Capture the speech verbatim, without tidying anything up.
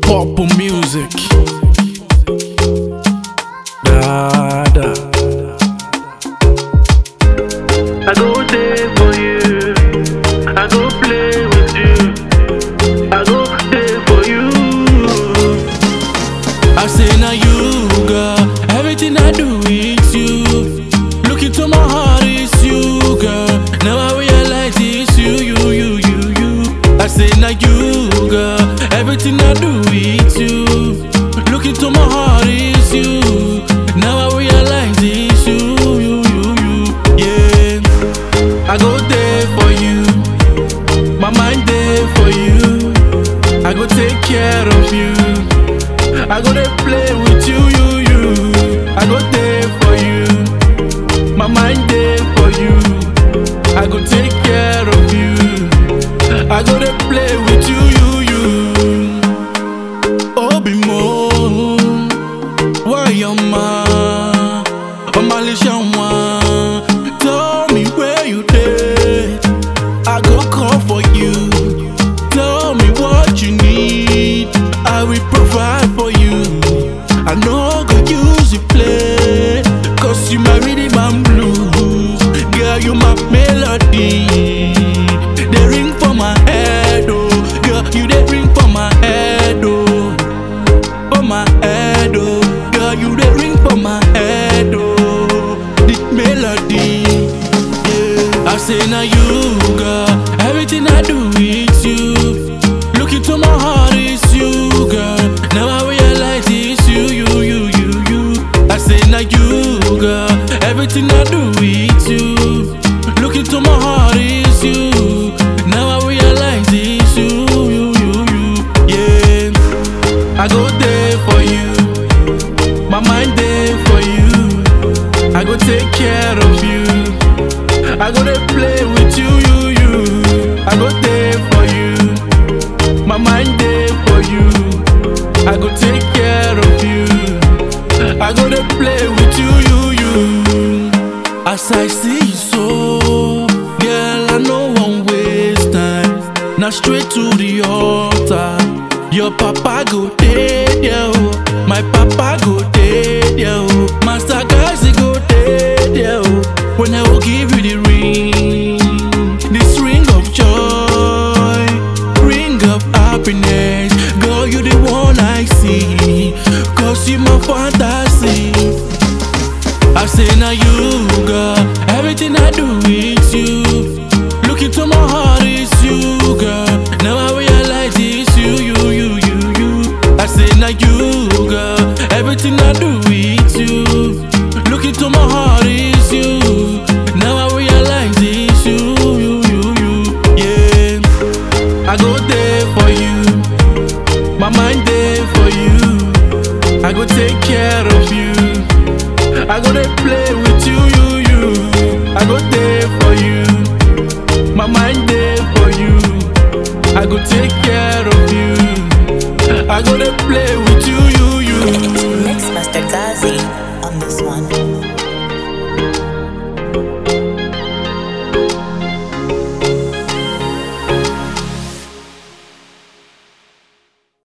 Purple music. Da, da. I go there for you. I go play with you. I go there for you. I say now you, girl. Everything I do is you. Look into my heart, it's you, girl. Now I realize it's you, you, you, you, you. I say now you, girl. Everything I do is you. Look into my heart, it's you. Now I realize it's you, you, you, you. Yeah. I go there for you. My mind there for you. I go take care of you. I go there play with you, you, you. I go there for you. My mind there for you. I go take care of you. I go there play with you, you, you. Obi mo, why your ma? Omalisha wa. Tell me where you did. I go call for you. Tell me what you need. I will provide for you. I know go use you play. Cause you my rhythm and blues. Girl, you my melody. They ring for my head, oh. Girl, you they ring for my head, oh. For my head, oh. Girl, you they ring for my head, oh. This melody, yeah. I say now you, girl. Everything I do is you. Look into my heart, it's you, girl. Now I realize it's you, you, you, you, you. I say now you, girl. Everything I do is you. Look into my heart, it's you. Now I realize it's you, you, you, you. Yeah. I go there for you. My mind there for you. I go take care of you. I go there play with you, you, you. I go there for you. My mind there for you. I go take care of you. I go there play with you, you, you. As I see you so, girl, I no one waste time. Now straight to the altar. Your papa go there, yeah, oh. My papa go there, yeah, oh. Master guys, they go there, yeah, oh. When I will give you the ring, this ring of joy, ring of happiness. Girl, you the one I see, cause you my fantasy. I say now you, girl. Everything I do is you. Look into my heart, it's you, girl. Now I realize it's you, you, you, you, you. I say now you, girl. Everything I do is you. Look into my heart, it's you. Now I realize it's you, you, you, you. Yeah. I go there for you. My mind there for you. I go take care of you. I go there play with you, you, you. I go there for you. My mind there for you. I go take care of you. I go there play with you.